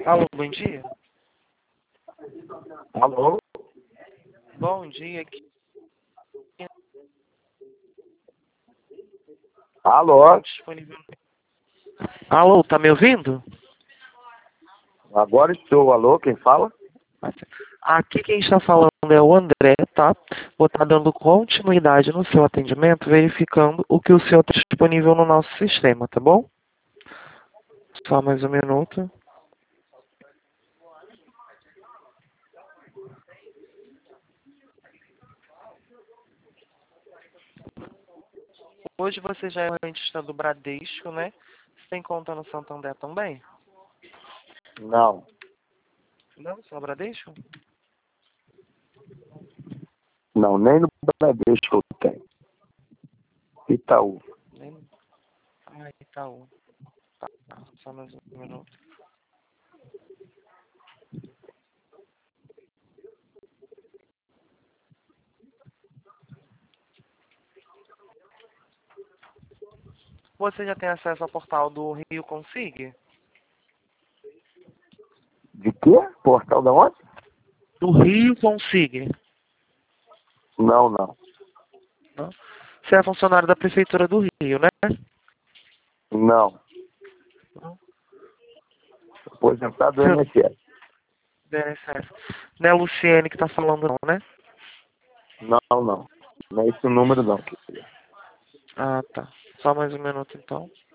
Alô, bom dia. Alô? Bom dia. Alô? Disponível. Alô, tá me ouvindo? Agora estou. Alô, quem fala? Aqui quem está falando é o André, tá? Vou estar dando continuidade no seu atendimento, verificando o que o senhor tem disponível no nosso sistema, tá bom? Só mais um minuto. Hoje você já é rentista do Bradesco, né? Você tem conta no Santander também? Não. Não, só Bradesco? Não, nem no Bradesco eu tenho. Itaú. Nem... Ah, Itaú. Tá, só mais um minuto. Você já tem acesso ao portal do Rio Consig? De quê? Portal da onde? Do Rio Consig. Não, não. Não? Você é funcionário da Prefeitura do Rio, né? Não. Não. Aposentado do INSS. DNSS. Não é a Luciene que tá falando não, né? Não, não. Não é esse o número não. Ah, tá. Só mais um minuto então.